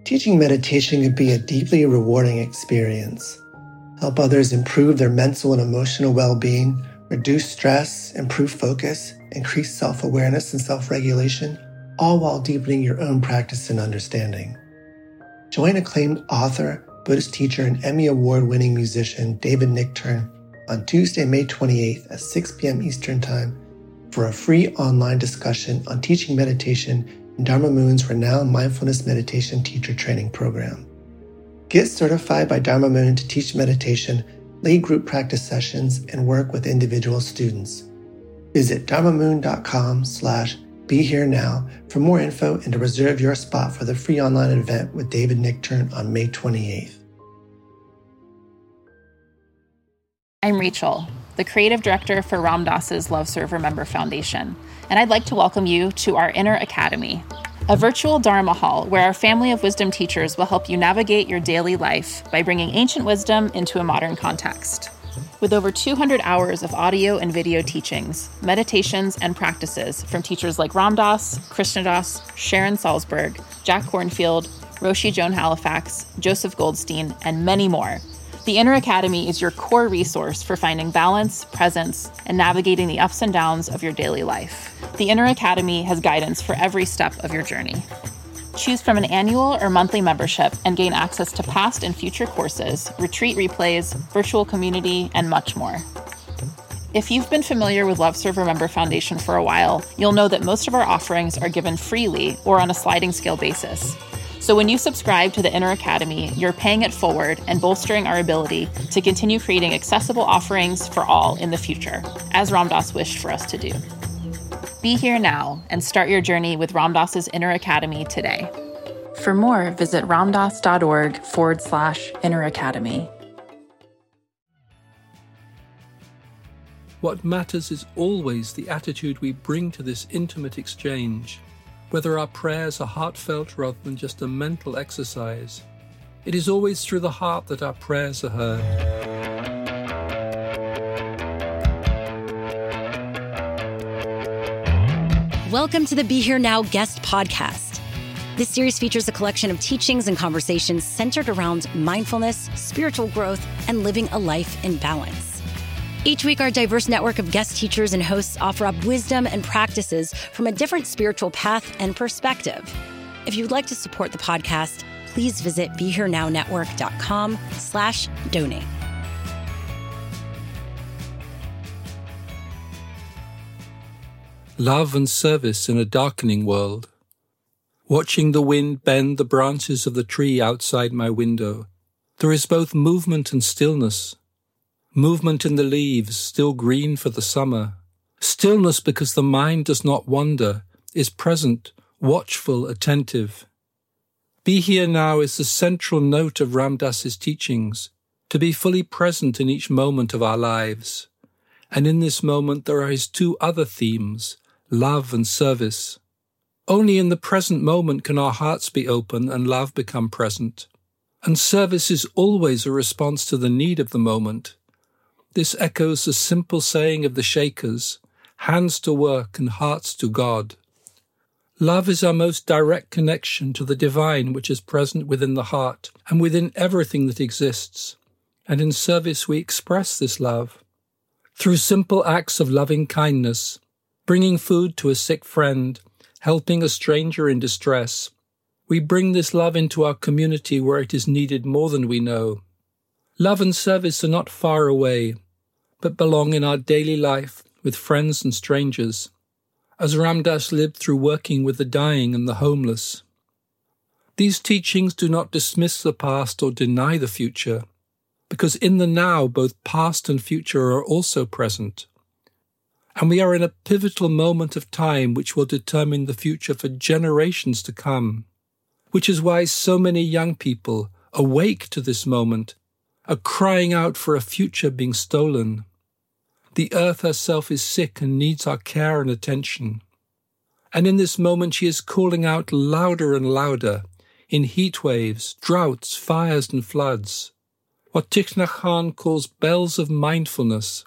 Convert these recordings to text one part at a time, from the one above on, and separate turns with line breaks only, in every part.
Teaching meditation can be a deeply rewarding experience. Help others improve their mental and emotional well-being, reduce stress, improve focus, increase self-awareness and self-regulation, all while deepening your own practice and understanding. Join acclaimed author, Buddhist teacher, and Emmy Award-winning musician David Nichtern on Tuesday, May 28th at 6 p.m. Eastern Time for a free online discussion on teaching meditation in Dharma Moon's renowned mindfulness meditation teacher training program. Get certified by Dharma Moon to teach meditation, lead group practice sessions, and work with individual students. Visit dharmamoon.com/BeHereNow for more info and to reserve your spot for the free online event with David Nichtern on May 28th.
I'm Rachel, the creative director for Ram Dass's Love Serve Remember Foundation, and I'd like to welcome you to our Inner Academy, a virtual Dharma hall where our family of wisdom teachers will help you navigate your daily life by bringing ancient wisdom into a modern context. With over 200 hours of audio and video teachings, meditations, and practices from teachers like Ram Dass, Krishna Das, Sharon Salzberg, Jack Kornfield, Roshi Joan Halifax, Joseph Goldstein, and many more, the Inner Academy is your core resource for finding balance, presence, and navigating the ups and downs of your daily life. The Inner Academy has guidance for every step of your journey. Choose from an annual or monthly membership and gain access to past and future courses, retreat replays, virtual community, and much more. If you've been familiar with Love Serve Remember Foundation for a while, you'll know that most of our offerings are given freely or on a sliding scale basis. So when you subscribe to the Inner Academy, you're paying it forward and bolstering our ability to continue creating accessible offerings for all in the future, as Ram Dass wished for us to do. Be here now and start your journey with Ram Dass's Inner Academy today. For more, visit ramdass.org/Inner Academy.
What matters is always the attitude we bring to this intimate exchange. Whether our prayers are heartfelt rather than just a mental exercise, it is always through the heart that our prayers are heard.
Welcome to the Be Here Now guest podcast. This series features a collection of teachings and conversations centered around mindfulness, spiritual growth, and living a life in balance. Each week, our diverse network of guest teachers and hosts offer up wisdom and practices from a different spiritual path and perspective. If you'd like to support the podcast, please visit BeHereNowNetwork.com/donate.
Love and service in a darkening world. Watching the wind bend the branches of the tree outside my window, there is both movement and stillness. Movement in the leaves, still green for the summer. Stillness because the mind does not wander, is present, watchful, attentive. Be here now is the central note of Ram Dass's teachings, to be fully present in each moment of our lives. And in this moment there are his two other themes, love and service. Only in the present moment can our hearts be open and love become present. And service is always a response to the need of the moment. This echoes the simple saying of the Shakers, hands to work and hearts to God. Love is our most direct connection to the divine which is present within the heart and within everything that exists. And in service we express this love. Through simple acts of loving kindness, bringing food to a sick friend, helping a stranger in distress, we bring this love into our community where it is needed more than we know. Love and service are not far away, but belong in our daily life with friends and strangers, as Ram Dass lived through working with the dying and the homeless. These teachings do not dismiss the past or deny the future, because in the now both past and future are also present. And we are in a pivotal moment of time which will determine the future for generations to come, which is why so many young people, awake to this moment, are crying out for a future being stolen. The earth herself is sick and needs our care and attention. And in this moment she is calling out louder and louder, in heat waves, droughts, fires and floods. What Thich Nhat Hanh calls bells of mindfulness.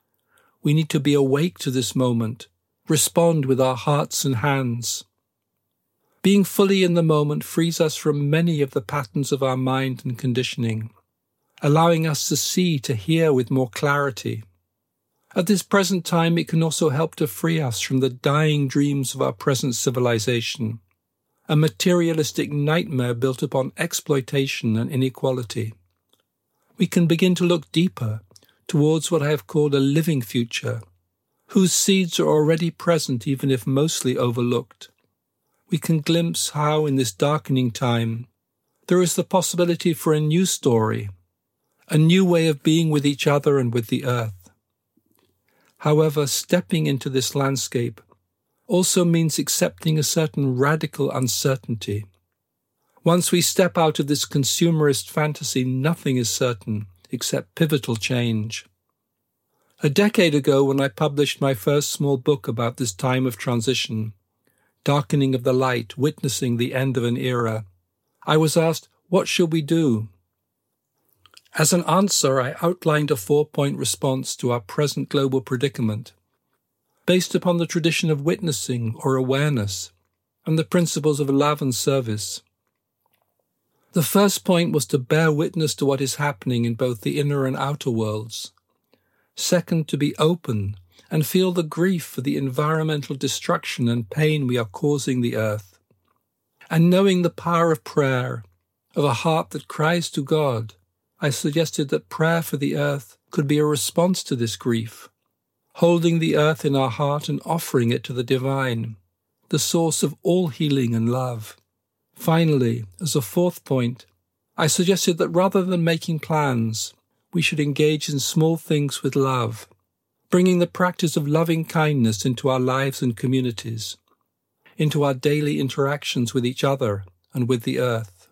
We need to be awake to this moment, respond with our hearts and hands. Being fully in the moment frees us from many of the patterns of our mind and conditioning, allowing us to see, to hear with more clarity. At this present time, it can also help to free us from the dying dreams of our present civilization, a materialistic nightmare built upon exploitation and inequality. We can begin to look deeper towards what I have called a living future, whose seeds are already present even if mostly overlooked. We can glimpse how, in this darkening time, there is the possibility for a new story, a new way of being with each other and with the earth. However, stepping into this landscape also means accepting a certain radical uncertainty. Once we step out of this consumerist fantasy, nothing is certain except pivotal change. A decade ago, when I published my first small book about this time of transition, Darkening of the Light, Witnessing the End of an Era, I was asked, what should we do? As an answer, I outlined a 4-point response to our present global predicament, based upon the tradition of witnessing or awareness and the principles of love and service. The first point was to bear witness to what is happening in both the inner and outer worlds. Second, to be open and feel the grief for the environmental destruction and pain we are causing the earth. And knowing the power of prayer, of a heart that cries to God, I suggested that prayer for the earth could be a response to this grief, holding the earth in our heart and offering it to the divine, the source of all healing and love. Finally, as a fourth point, I suggested that rather than making plans, we should engage in small things with love, bringing the practice of loving kindness into our lives and communities, into our daily interactions with each other and with the earth.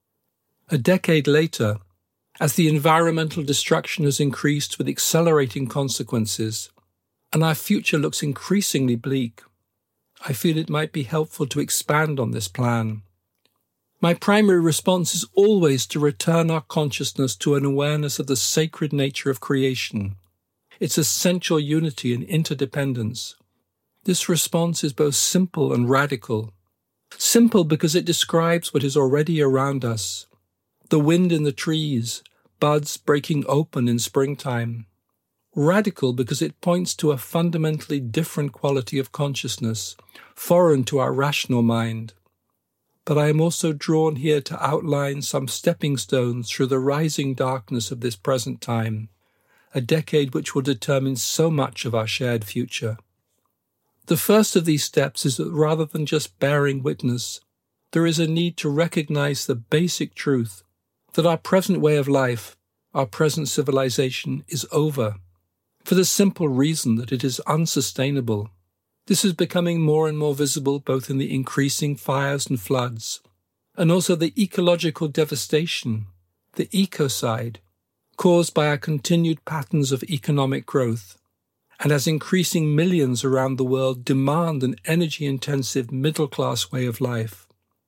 A decade later, as the environmental destruction has increased with accelerating consequences, and our future looks increasingly bleak, I feel it might be helpful to expand on this plan. My primary response is always to return our consciousness to an awareness of the sacred nature of creation, its essential unity and interdependence. This response is both simple and radical. Simple because it describes what is already around us, the wind in the trees, buds breaking open in springtime. Radical because it points to a fundamentally different quality of consciousness, foreign to our rational mind. But I am also drawn here to outline some stepping stones through the rising darkness of this present time, a decade which will determine so much of our shared future. The first of these steps is that rather than just bearing witness, there is a need to recognize the basic truth that our present way of life, our present civilization, is over, for the simple reason that it is unsustainable. This is becoming more and more visible both in the increasing fires and floods, and also the ecological devastation, the ecocide, caused by our continued patterns of economic growth, and as increasing millions around the world demand an energy-intensive middle-class way of life.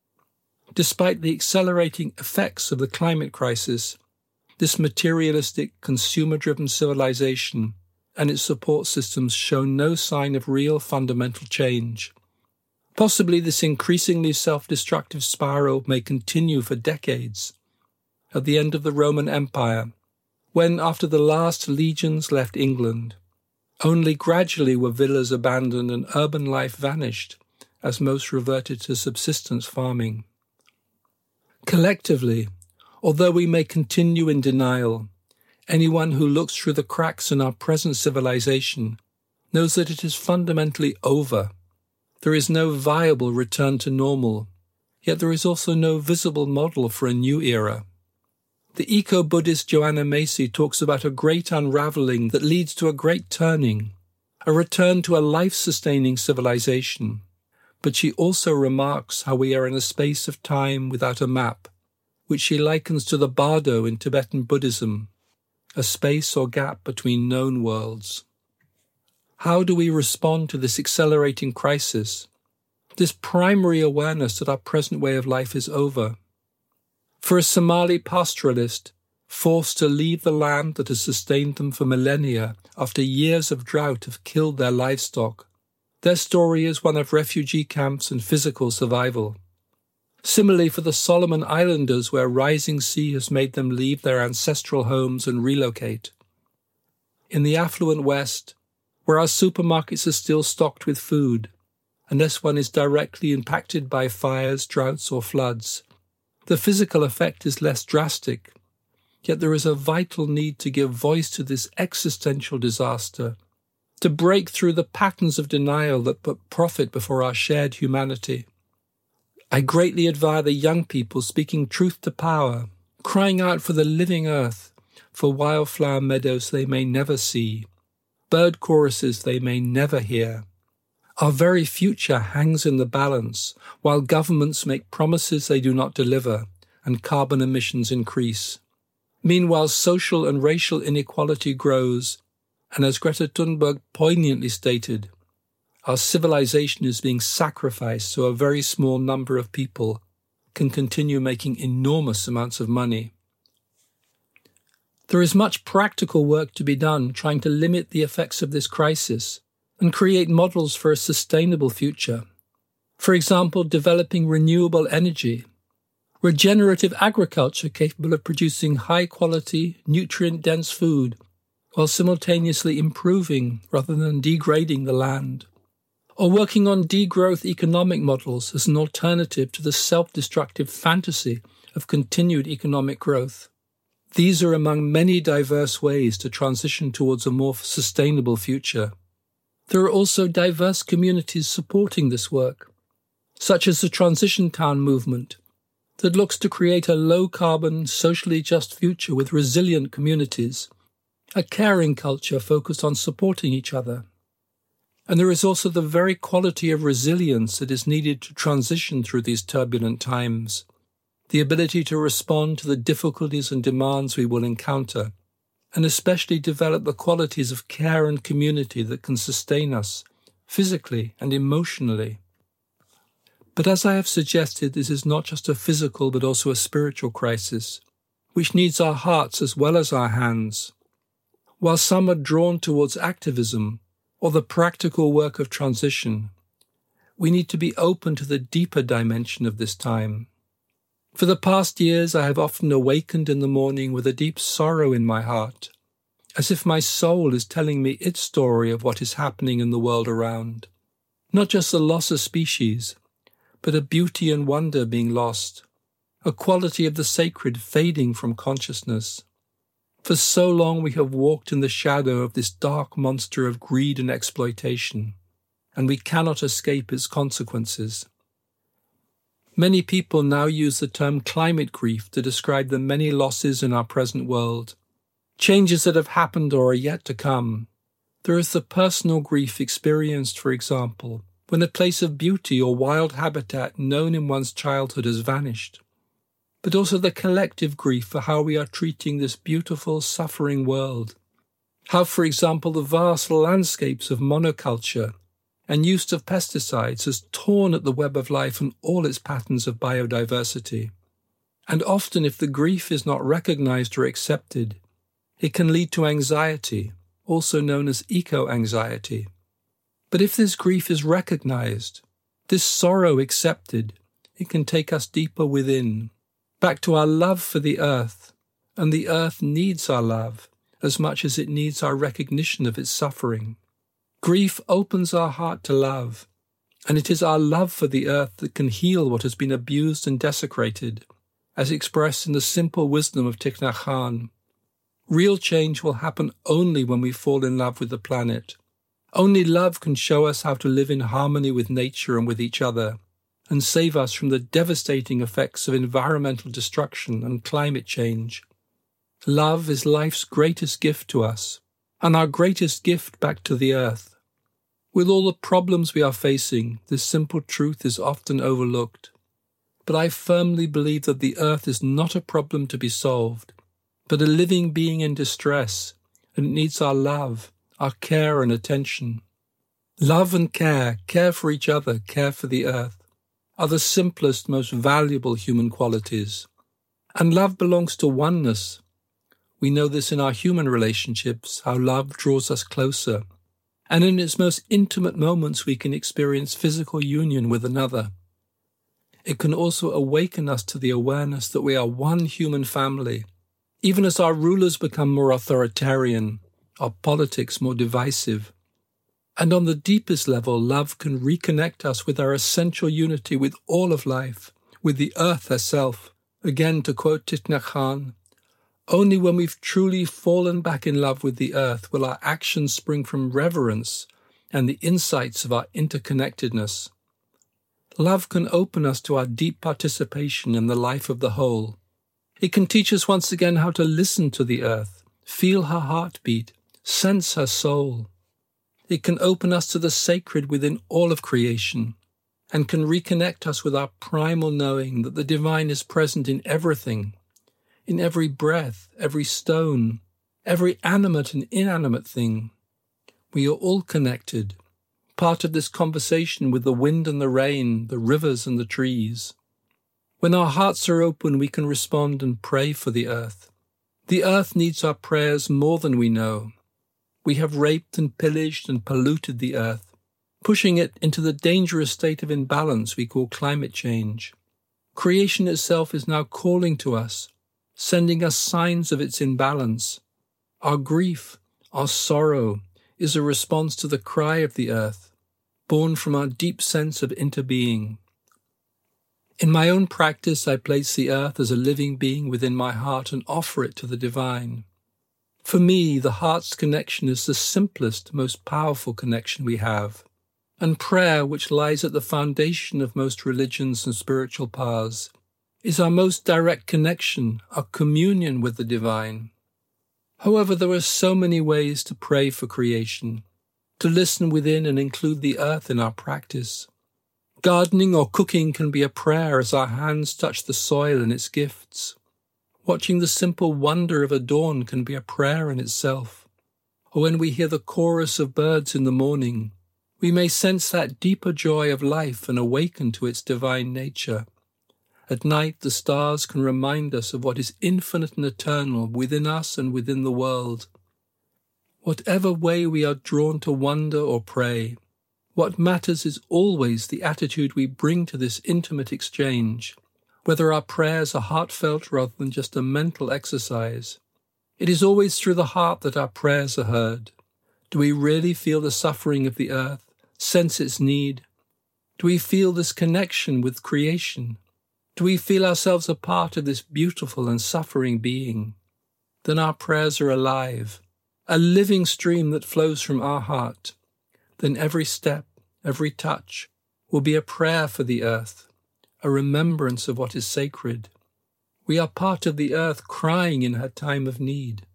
Despite the accelerating effects of the climate crisis, this materialistic, consumer-driven civilization and its support systems show no sign of real fundamental change. Possibly this increasingly self-destructive spiral may continue for decades. At the end of the Roman Empire, when, after the last legions left England, only gradually were villas abandoned and urban life vanished, as most reverted to subsistence farming. Collectively, although we may continue in denial, anyone who looks through the cracks in our present civilization knows that it is fundamentally over. There is no viable return to normal, yet there is also no visible model for a new era. The eco-Buddhist Joanna Macy talks about a great unraveling that leads to a great turning, a return to a life-sustaining civilization. But she also remarks how we are in a space of time without a map, which she likens to the bardo in Tibetan Buddhism, a space or gap between known worlds. How do we respond to this accelerating crisis, this primary awareness that our present way of life is over? For a Somali pastoralist, forced to leave the land that has sustained them for millennia after years of drought have killed their livestock, their story is one of refugee camps and physical survival. Similarly for the Solomon Islanders, where rising sea has made them leave their ancestral homes and relocate. In the affluent West, where our supermarkets are still stocked with food, unless one is directly impacted by fires, droughts, or floods, the physical effect is less drastic, yet there is a vital need to give voice to this existential disaster, to break through the patterns of denial that put profit before our shared humanity. I greatly admire the young people speaking truth to power, crying out for the living earth, for wildflower meadows they may never see, bird choruses they may never hear. Our very future hangs in the balance, while governments make promises they do not deliver, and carbon emissions increase. Meanwhile, social and racial inequality grows, and as Greta Thunberg poignantly stated, our civilization is being sacrificed so a very small number of people can continue making enormous amounts of money. There is much practical work to be done trying to limit the effects of this crisis and create models for a sustainable future. For example, developing renewable energy, regenerative agriculture capable of producing high-quality, nutrient-dense food while simultaneously improving rather than degrading the land, or working on degrowth economic models as an alternative to the self-destructive fantasy of continued economic growth. These are among many diverse ways to transition towards a more sustainable future. There are also diverse communities supporting this work, such as the Transition Town movement, that looks to create a low-carbon, socially just future with resilient communities, a caring culture focused on supporting each other. And there is also the very quality of resilience that is needed to transition through these turbulent times, the ability to respond to the difficulties and demands we will encounter, and especially develop the qualities of care and community that can sustain us, physically and emotionally. But as I have suggested, this is not just a physical but also a spiritual crisis, which needs our hearts as well as our hands. While some are drawn towards activism or the practical work of transition, we need to be open to the deeper dimension of this time. For the past years, I have often awakened in the morning with a deep sorrow in my heart, as if my soul is telling me its story of what is happening in the world around. Not just the loss of species, but a beauty and wonder being lost, a quality of the sacred fading from consciousness. For so long we have walked in the shadow of this dark monster of greed and exploitation, and we cannot escape its consequences. Many people now use the term climate grief to describe the many losses in our present world, changes that have happened or are yet to come. There is the personal grief experienced, for example, when a place of beauty or wild habitat known in one's childhood has vanished, but also the collective grief for how we are treating this beautiful, suffering world. How, for example, the vast landscapes of monoculture and use of pesticides has torn at the web of life and all its patterns of biodiversity. And often, if the grief is not recognized or accepted, it can lead to anxiety, also known as eco-anxiety. But if this grief is recognized, this sorrow accepted, it can take us deeper within, back to our love for the earth, and the earth needs our love as much as it needs our recognition of its suffering. Grief opens our heart to love, and it is our love for the earth that can heal what has been abused and desecrated, as expressed in the simple wisdom of Thich Nhat Hanh. Real change will happen only when we fall in love with the planet. Only love can show us how to live in harmony with nature and with each other, and save us from the devastating effects of environmental destruction and climate change. Love is life's greatest gift to us, and our greatest gift back to the earth. With all the problems we are facing, this simple truth is often overlooked. But I firmly believe that the earth is not a problem to be solved, but a living being in distress, and it needs our love, our care and attention. Love and care for each other, care for the earth, are the simplest, most valuable human qualities. And love belongs to oneness. We know this in our human relationships, how love draws us closer. And in its most intimate moments we can experience physical union with another. It can also awaken us to the awareness that we are one human family. Even as our rulers become more authoritarian, our politics more divisive. And on the deepest level, love can reconnect us with our essential unity with all of life, with the earth herself. Again, to quote Thich Nhat Hanh, only when we've truly fallen back in love with the earth will our actions spring from reverence and the insights of our interconnectedness. Love can open us to our deep participation in the life of the whole. It can teach us once again how to listen to the earth, feel her heartbeat, sense her soul. It can open us to the sacred within all of creation, and can reconnect us with our primal knowing that the divine is present in everything, in every breath, every stone, every animate and inanimate thing. We are all connected, part of this conversation with the wind and the rain, the rivers and the trees. When our hearts are open, we can respond and pray for the earth. The earth needs our prayers more than we know. We have raped and pillaged and polluted the earth, pushing it into the dangerous state of imbalance we call climate change. Creation itself is now calling to us, sending us signs of its imbalance. Our grief, our sorrow, is a response to the cry of the earth, born from our deep sense of interbeing. In my own practice, I place the earth as a living being within my heart and offer it to the divine. For me, the heart's connection is the simplest, most powerful connection we have. And prayer, which lies at the foundation of most religions and spiritual paths, is our most direct connection, our communion with the divine. However, there are so many ways to pray for creation, to listen within and include the earth in our practice. Gardening or cooking can be a prayer as our hands touch the soil and its gifts. Watching the simple wonder of a dawn can be a prayer in itself. Or when we hear the chorus of birds in the morning, we may sense that deeper joy of life and awaken to its divine nature. At night, the stars can remind us of what is infinite and eternal within us and within the world. Whatever way we are drawn to wonder or pray, what matters is always the attitude we bring to this intimate exchange, whether our prayers are heartfelt rather than just a mental exercise. It is always through the heart that our prayers are heard. Do we really feel the suffering of the earth, sense its need? Do we feel this connection with creation? Do we feel ourselves a part of this beautiful and suffering being? Then our prayers are alive, a living stream that flows from our heart. Then every step, every touch, will be a prayer for the earth, a remembrance of what is sacred. We are part of the earth crying in her time of need.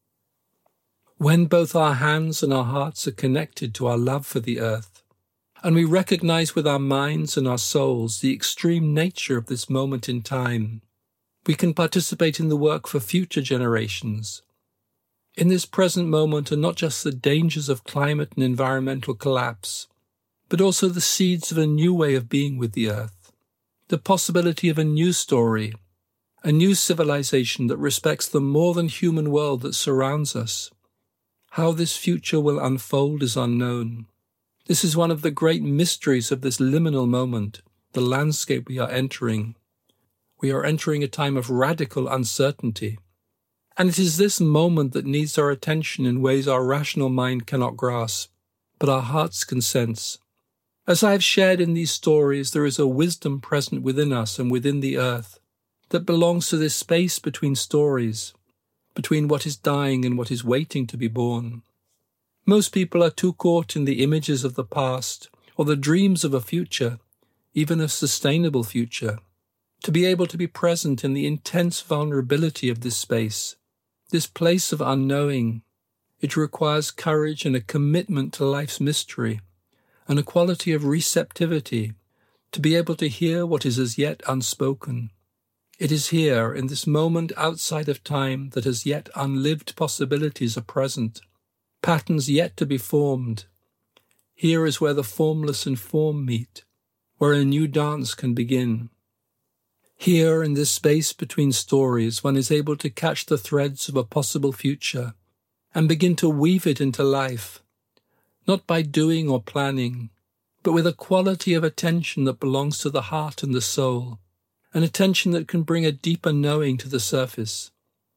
When both our hands and our hearts are connected to our love for the earth, and we recognize with our minds and our souls the extreme nature of this moment in time, we can participate in the work for future generations. In this present moment are not just the dangers of climate and environmental collapse, but also the seeds of a new way of being with the earth, the possibility of a new story, a new civilization that respects the more than human world that surrounds us. How this future will unfold is unknown. This is one of the great mysteries of this liminal moment, the landscape we are entering. We are entering a time of radical uncertainty. And it is this moment that needs our attention in ways our rational mind cannot grasp, but our hearts can sense. As I have shared in these stories, there is a wisdom present within us and within the earth that belongs to this space between stories, between what is dying and what is waiting to be born. Most people are too caught in the images of the past or the dreams of a future, even a sustainable future, to be able to be present in the intense vulnerability of this space, this place of unknowing. It requires courage and a commitment to life's mystery, and a quality of receptivity to be able to hear what is as yet unspoken. It is here, in this moment outside of time, that as yet unlived possibilities are present, patterns yet to be formed. Here is where the formless and form meet, where a new dance can begin. Here, in this space between stories, one is able to catch the threads of a possible future and begin to weave it into life, not by doing or planning, but with a quality of attention that belongs to the heart and the soul, an attention that can bring a deeper knowing to the surface.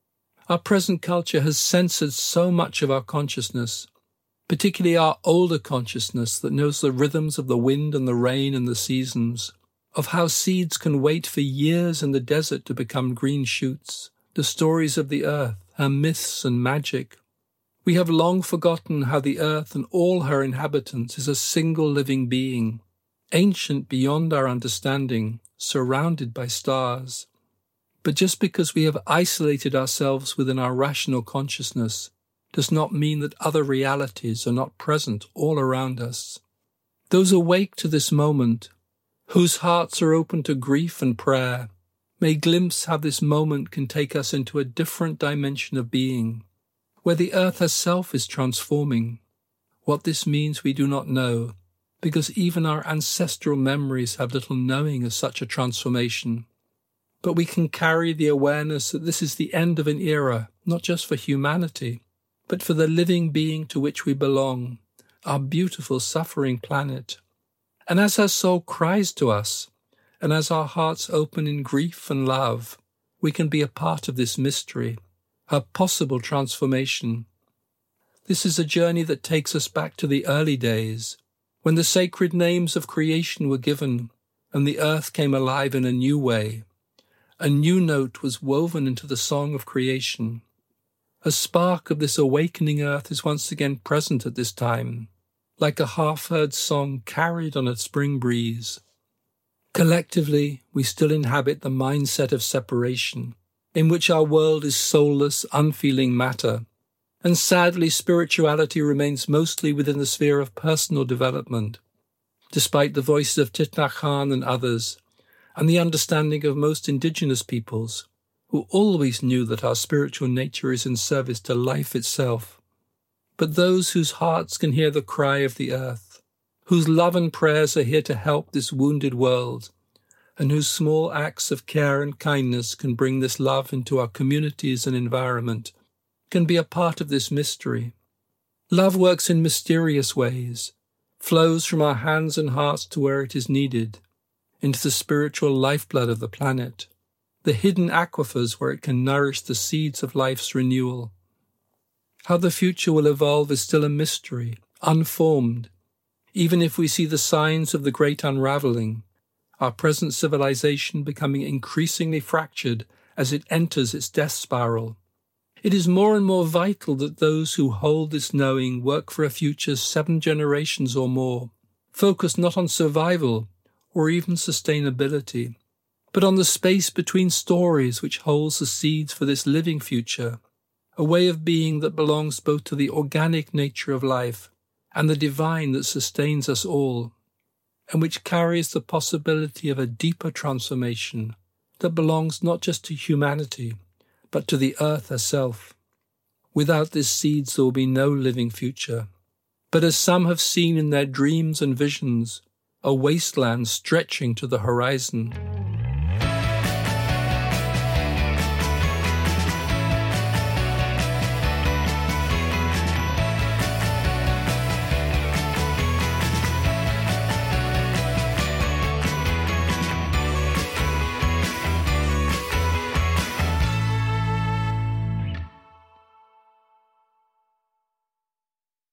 Our present culture has censored so much of our consciousness, particularly our older consciousness that knows the rhythms of the wind and the rain and the seasons, of how seeds can wait for years in the desert to become green shoots, the stories of the earth, her myths and magic. We have long forgotten how the earth and all her inhabitants is a single living being, ancient beyond our understanding, surrounded by stars. But just because we have isolated ourselves within our rational consciousness does not mean that other realities are not present all around us. Those awake to this moment, whose hearts are open to grief and prayer, may glimpse how this moment can take us into a different dimension of being, where the earth herself is transforming. What this means we do not know, because even our ancestral memories have little knowing of such a transformation. But we can carry the awareness that this is the end of an era, not just for humanity, but for the living being to which we belong, our beautiful suffering planet. And as her soul cries to us, and as our hearts open in grief and love, we can be a part of this mystery, her possible transformation. This is a journey that takes us back to the early days, when the sacred names of creation were given, and the earth came alive in a new way. A new note was woven into the song of creation. A spark of this awakening earth is once again present at this time, like a half-heard song carried on a spring breeze. Collectively, we still inhabit the mindset of separation, in which our world is soulless, unfeeling matter, and sadly spirituality remains mostly within the sphere of personal development, despite the voices of Thich Nhat Hanh and others, and the understanding of most indigenous peoples, who always knew that our spiritual nature is in service to life itself. But those whose hearts can hear the cry of the earth, whose love and prayers are here to help this wounded world, and whose small acts of care and kindness can bring this love into our communities and environment, can be a part of this mystery. Love works in mysterious ways, flows from our hands and hearts to where it is needed, into the spiritual lifeblood of the planet, the hidden aquifers where it can nourish the seeds of life's renewal. How the future will evolve is still a mystery, unformed. Even if we see the signs of the great unraveling, our present civilization becoming increasingly fractured as it enters its death spiral, it is more and more vital that those who hold this knowing work for a future 7 generations or more, focused not on survival or even sustainability, but on the space between stories which holds the seeds for this living future, a way of being that belongs both to the organic nature of life and the divine that sustains us all, and which carries the possibility of a deeper transformation that belongs not just to humanity, but to the earth herself. Without these seeds there will be no living future, but as some have seen in their dreams and visions, a wasteland stretching to the horizon.